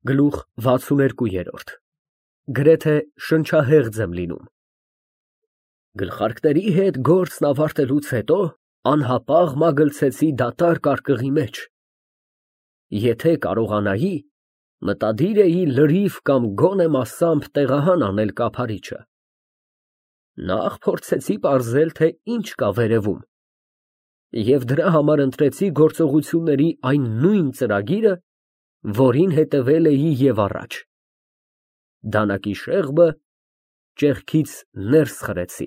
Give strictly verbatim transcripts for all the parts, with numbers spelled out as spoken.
Գլուխ վաթսուներկու, գրեթե շնչահեղձ եմ լինում։ Գլխարկների հետ գործն ավարտելուց հետո անհապաղ մագլցեցի դատարկ արկղի մեջ։ Եթե կարողանայի, մտադիր էի լրիվ կամ գոնե մասամբ տեղահան անել կափարիչը։ Նախ փորձեցի պարզել, թե ինչ կա վերևում, և դրա համար ընտրեցի գործողությունների այն նույն ծրագիրը, որին հետևել էի և առաջ։ Դանակի շեղբը ճեղքից ներս խրեցի։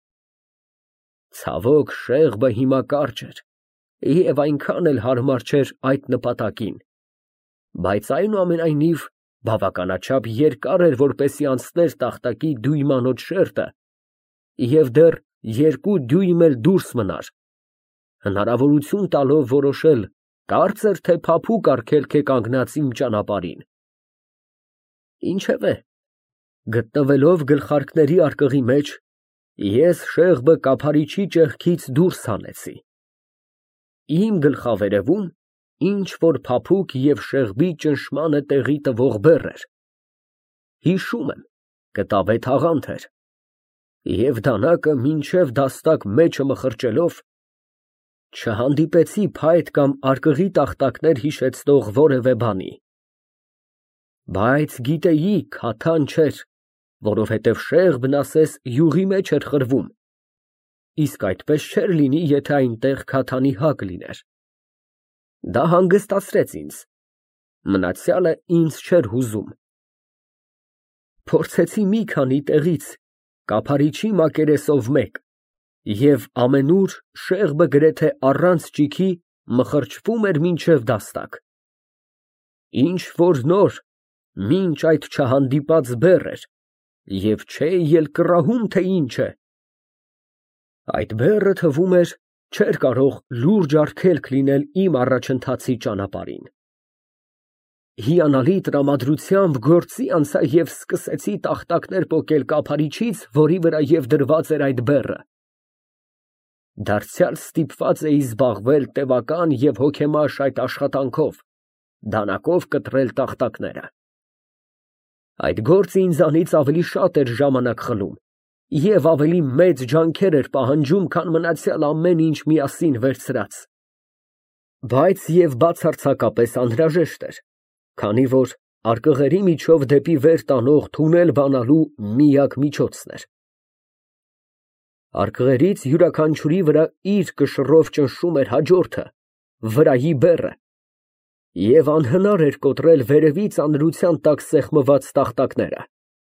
Ցավոք, շեղբը հիմա կարճ էր և այնքան էլ հարմար չէր այդ նպատակին, բայց այնուամենայնիվ բավականաչափ երկար էր, որպեսզի անցներ տախտակի դյույմանոց շերտը և դեռ երկու դյույմ էլ դուրս մնար, հնարավորություն տալով որոշել կարծր թե փափուկ արգելք է կանգնած իմ ճանապարհին։ Ինչևէ, գտնվելով գլխարկների արկղի մեջ, ես շեղբը կափարիչի ճեղքից դուրս հանեցի։ Իմ գլխավերևում ինչ֊որ փափուկ և շեղբի ճնշմանը տեղի տվող բեռ էր։ Հիշում եմ, կտավե թաղանթ էր, և դանակը մինչև դաստակ մեջը մխրճելով, չհանդիպեցի փայտ կամ արկղի տախտակներ հիշեցնող որևէ բանի։ Բայց գիտեի քաթան չէր, որովհետև շեղբն ասես յուղի մեջ էր խրվում, իսկ այդպես չէր լինի, եթե այնտեղ քաթանի հակ լիներ։ Դա հանգստացրեց ինձ, մնացյալը ինձ չէր հուզում։ Փորձեցի մի քանի տեղից կափարիչի մակերեսով մեկ, և ամենուր շեղբը գրեթե առանց ճիգի մխրճվում էր մինչև դաստակ։ Ինչ֊որ նոր, մինչ այդ չհանդիպած բեռ էր, և չէի էլ կռահում, թե ինչ է։ Այդ բեռը, թվում էր, չէր կարող լուրջ արգելք լինել իմ առաջընթացի ճանապարհին։ Հիանալի տրամադրությամբ գործի անցա և սկսեցի տախտակներ պոկել կափարիչից, որի վրայև դրված էր այդ բեռը։ Դարձյալ ստիպված էի զբաղվել տևական և հոգեմաշ այդ աշխատանքով, դանակով կտրել տախտակները։ Այդ գործը ինձանից ավելի շատ էր ժամանակ խլում և ավելի մեծ ջանքեր էր պահանջում, քան մնացյալ ամեն ինչ միասին վերցրած, բայց և բացարձակապես անհրաժեշտ էր, քանի որ արկղերի միջով դեպի վեր տանող թունել բանալու միակ միջոցն էր։ Արկղերից յուրաքանչյուրի վրա իր կշռով ճնշում էր հաջորդը, վրայի բեռը, և անհնար էր կոտրել վերևի ծանրության տակ սեղմված տախտակները։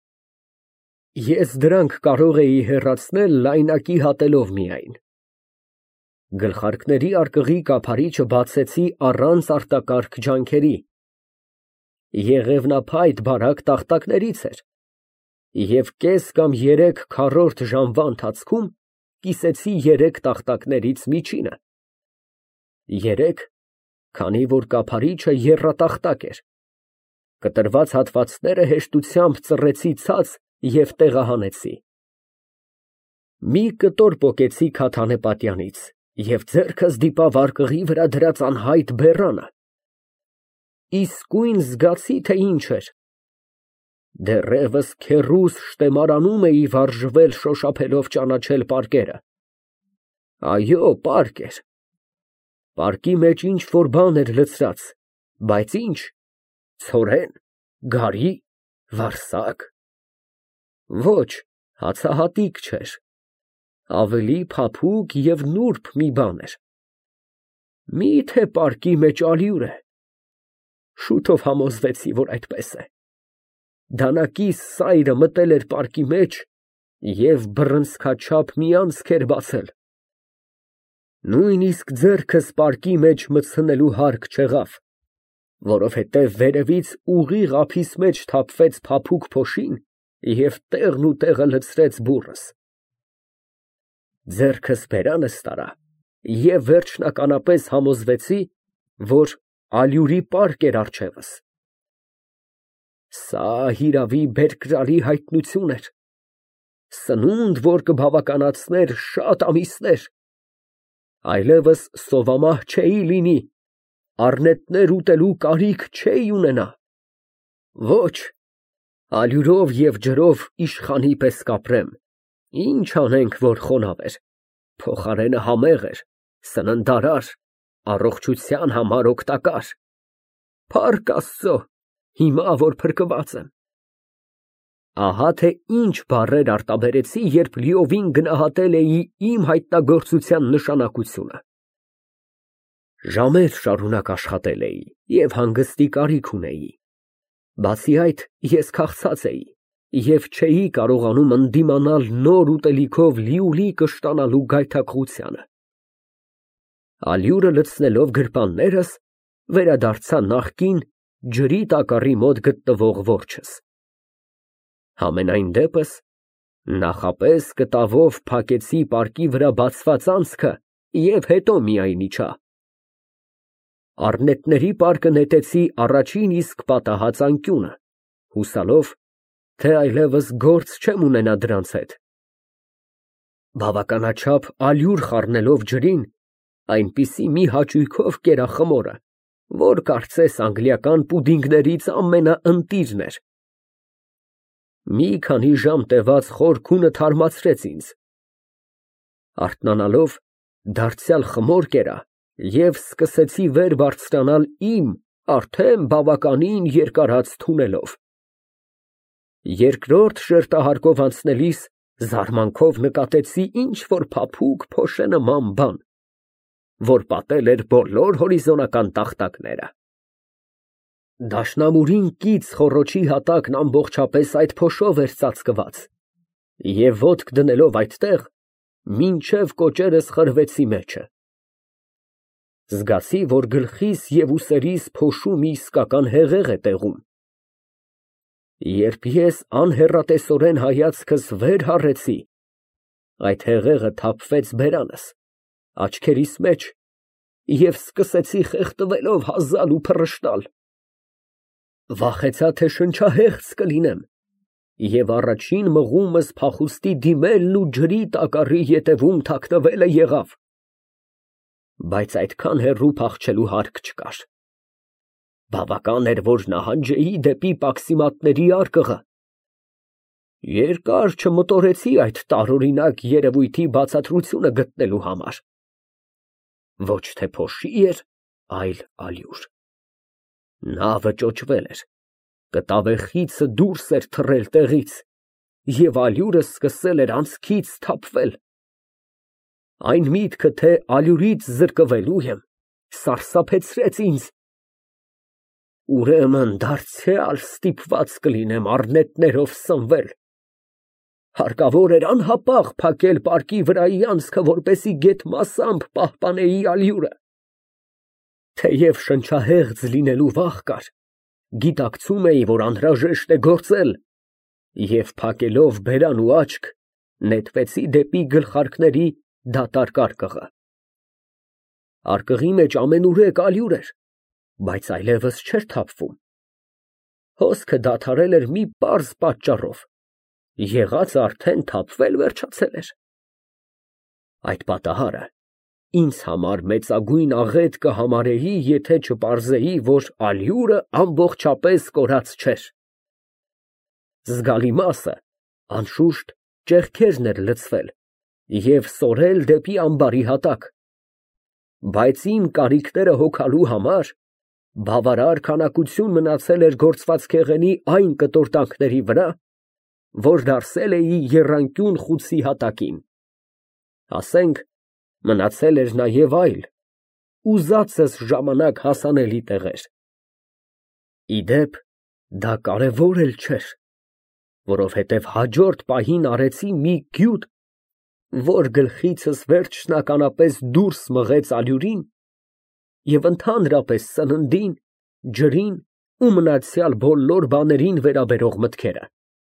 Ես դրանք կարող էի հեռացնել լայնակի հատելով միայն։ Գլխարկների արկղի կափարիչը բացեցի առանց արտակարգ ջանքերի։ Եղևնափայտ բարակ տախտակներից էր, և կես կամ երեք քառորդ ժամվա ընթացքում կիսեցի երեք տախտակներից միջինը։ Երեք, քանի որ կափարիչը եռատախտակ էր։ Կտրված հատվածները հեշտությամբ ծռեցի ցած և տեղահանեցի։ Մի կտոր պոկեցի քաթանե պատյանից և ձեռքս դիպավ արկղի վրա դրած անհայտ բեռանը։ Իսկույն զգացի, թե ինչ էր։ Դեռևս քեռուս շտեմարանում էի վարժվել շոշափելով ճանաչել պարկերը։ Այո, պարկ էր։ Պարկի մեջ ինչ֊որ բան էր լցրած, բայց ինչ, ցորեն, գարի, վարսակ։ Ոչ, հացահատիկ չէր, ավելի փափուկ և նուրբ մի բան էր։ Մի՞թե պարկի մեջ ալյուր է։ Շուտով համոզվեցի, որ այդպես է։ Դանակիս սայրը մտել էր պարկի մեջ և բռնցքաչափ մի անցք էր բացել։ Նույնիսկ ձեռքս պարկի մեջ մտցնելու հարկ չեղավ, որովհետև վերևից ուղիղ ափիս մեջ թափվեց փափուկ փոշին և տեղն ու տեղը լցրեց բուռս։ Ձեռքս բերանս տարա և վերջնականապես համոզվեցի, որ ալյուրի պարկ էր առջևս։ Սա հիրավի բերկրալի հայտնություն էր, սնունդ, որ կբավականացներ շատ ամիսներ, այլևս սովամահ չէի լինի, առնետներ ուտելու կարիք չէի ունենա։ Ոչ, ալյուրով և ջրով իշխանի պես կապրեմ, ինչ անենք, որ խոնավ էր, փոխարենը համեղ էր, սննդարար, առողջության համար օգտակար, փառք Աստծո, հիմա որ փրկված եմ։ Ահա թե ինչ բառեր արտաբերեցի, երբ լիովին գնահատել էի իմ հայտնագործության նշանակությունը։ Ժամեր շարունակ աշխատել էի և հանգստի կարիք ունեի, բացի այդ, ես քաղցած էի և չէի կարողանում ընդդիմանալ նոր ուտելիքով լիուլի կշտանալու գայթակղությանը։ Ալյուրը լցնելով գրպաններս, վերադարձա նախկին ջրի տակառի մոտ գտնվող որջս։ Համենայն դեպս, նախապես կտավով փակեցի պարկի վրա բացված անցքը և հետո միայն իջա։ Առնետների պարկը նետեցի առաջին իսկ պատահած անկյունը, հուսալով, թե այլևս գործ չեմ ունենա դրանց հետ։ Բավականաչափ ալյուր խառնելով ջրին, այնպիսի մի հաճույքով կերա խմորը, որ կարծես անգլիական պուդինգներից ամենաընտիրն էր։ Մի քանի ժամ տևած խոր քունը թարմացրեց ինձ։ Արթնանալով, դարձյալ խմոր կերա և սկսեցի վեր բարձրանալ իմ արդեն բավականին երկարած թունելով։ Երկրորդ շերտահարկով անցնելիս զարմանքով նկատեցի ինչ֊որ փափուկ փոշե նման բան, որ պատել էր բոլոր հորիզոնական տախտակները։ Դաշնամուրին կից խոռոչի հատակն ամբողջապես այդ փոշով էր ծածկված, և ոտք դնելով այդտեղ, մինչև կոճերս խրվեցի մեջը։ Զգացի, որ գլխիս և ուսերիս փոշու մի իսկական հեղեղ է տեղում։ Երբ ես անհեռատեսորեն հայացքս վեր հառեցի, այդ հեղեղը թափվեց բերանս, աչքերիս մեջ և սկսեցի խեղդվելով հազալ ու փռշտալ։ Վախեցա, թե շնչահեղձ կլինեմ և առաջին մղումս փախուստի դիմելն ու ջրի տակառի ետևում թաքնվելը եղավ, բայց այդքան հեռու փախչելու հարկ չկար։ Բավական էր, որ նահանջեի դեպի պաքսիմատների արկղը։ Երկար չմտորեցի այդ տարօրինակ երևույթի բացատրությունը գտնելու համար։ Ոչ թե փոշի էր, այլ ալյուր։ Նա վճոճվել էր, կտավե խիցը դուրս էր թռել տեղից, և ալյուրը սկսել էր անցքից թափվել։ Այն միտքը, թե ալյուրից զրկվելու եմ, սարսափեցրեց ինձ։ Ուրեմն դարձյալ ստիպված կլինեմ առնետներով սնվել։ Հարկավոր էր անհապաղ փակել պարկի վրայի անցքը, որպեսզի գեթ մասամբ պահպանեի ալյուրը։ Թեև շնչահեղձ լինելու վախ կար, գիտակցում էի, որ անհրաժեշտ է գործել, և փակելով բերան ու աչք, նետվեցի դեպի գլխարկների դատարկ արկղը։ Արկղի մեջ ամենուրեք ալյուր էր, բայց այլևս չէր թափվում։ Հոսքը դադարել էր մի պարզ պատճառով. եղածը արդեն թափվել վերջացել էր։ Այդ պատահարը ինձ համար մեծագույն աղետ կհամարեի, եթե չպարզեի, որ ալյուրը ամբողջապես կորած չէր։ Զգալի մասը, անշուշտ, ճեղքերն էր լցվել և սորել դեպի ամբարի հատակ, բայց իմ կարիքները հոգալու համար բավարար քանակություն մնացել էր գործվածքեղենի այն կտորտանքների վրա, որ դարսել էի եռանկյուն խուցի հատակին, ասենք, մնացել էր նաև այլ, ուզածս ժամանակ հասանելի տեղեր։ Ի դեպ, դա կարևոր էլ չէր, որովհետև հաջորդ պահին արեցի մի գյուտ, որ գլխիցս վերջնականապես դուրս մղեց ալյուրին և ընդհանրապես սննդին, ջրին ու մնացյալ բոլոր բաներին վերաբերող մտքերը։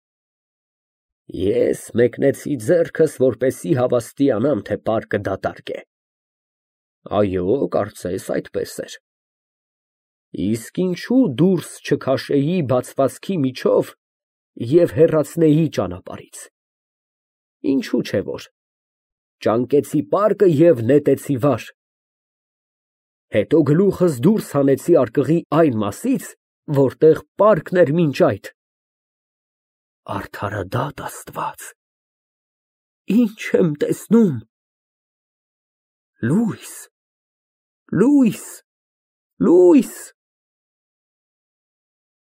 Ես մեկնեցի ձեռքս, որպեսզի հավաստիանամ, թե պարկը դատարկ է։ Այո, կարծես այդպես էր։ Իսկ ինչու դուրս չքաշեի բացվածքի միջով և հեռացնեի ճանապարհից։ Ինչու չէ որ։ Ճանկեցի պարկը և նետեցի վար։ Հետո գլուխս դուրս հանեցի արկղի այն մասից, Որտեղ պարկն էր մինչ այդ։ Արդարադատ Աստված, ինչ եմ տեսնում։ Լույս, լույս, լույս։